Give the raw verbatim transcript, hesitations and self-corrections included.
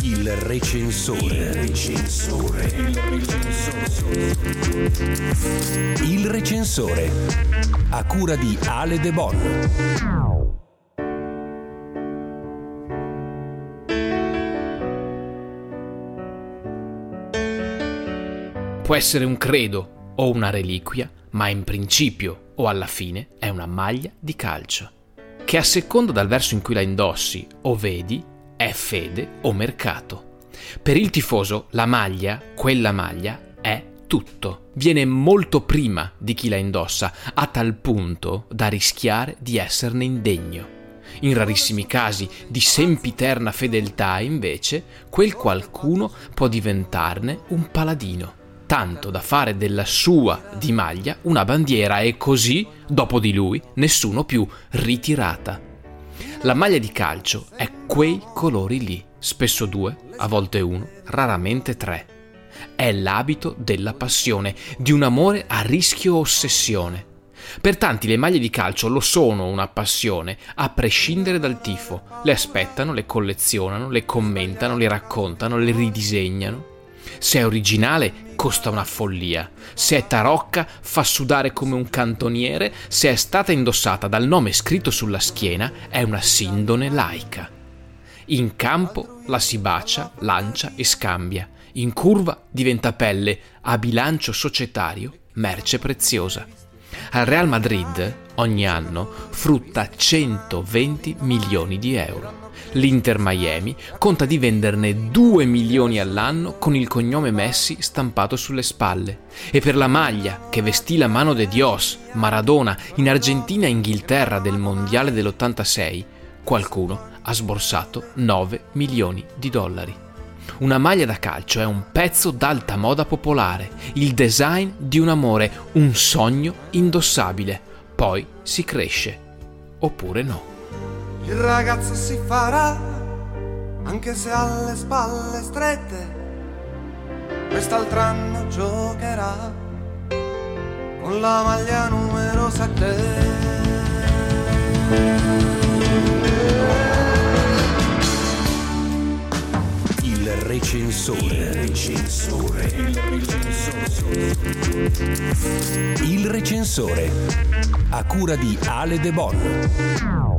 Il recensore. Il recensore. Il recensore. Il recensore. A cura di Ale De Bon. Può essere un credo o una reliquia, ma in principio o alla fine è una maglia di calcio, che a seconda dal verso in cui la indossi o vedi è fede o mercato. Per il tifoso la maglia, quella maglia, è tutto. Viene molto prima di chi la indossa, a tal punto da rischiare di esserne indegno. In rarissimi casi di sempiterna fedeltà, invece, quel qualcuno può diventarne un paladino, tanto da fare della sua di maglia una bandiera e così, dopo di lui, nessuno più ritirata. La maglia di calcio è quei colori lì, spesso due, a volte uno, raramente tre. È l'abito della passione, di un amore a rischio ossessione. Per tanti le maglie di calcio lo sono una passione, a prescindere dal tifo. Le aspettano, le collezionano, le commentano, le raccontano, le ridisegnano. Se è originale costa una follia, se è tarocca fa sudare come un cantoniere, se è stata indossata dal nome scritto sulla schiena è una sindone laica. In campo la si bacia, lancia e scambia, in curva diventa pelle, a bilancio societario merce preziosa. Al Real Madrid ogni anno frutta centoventi milioni di euro. L'Inter Miami conta di venderne due milioni all'anno con il cognome Messi stampato sulle spalle. E per la maglia che vestì la mano de Dios, Maradona, in Argentina e Inghilterra del Mondiale dell'ottantasei, qualcuno ha sborsato nove milioni di dollari. Una maglia da calcio è un pezzo d'alta moda popolare, il design di un amore, un sogno indossabile. Poi si cresce, oppure no. Il ragazzo si farà, anche se ha le spalle strette, quest'altro anno giocherà con la maglia numero sette. Il recensore. Il recensore. Il recensore. Il recensore. A cura di Ale De Bon.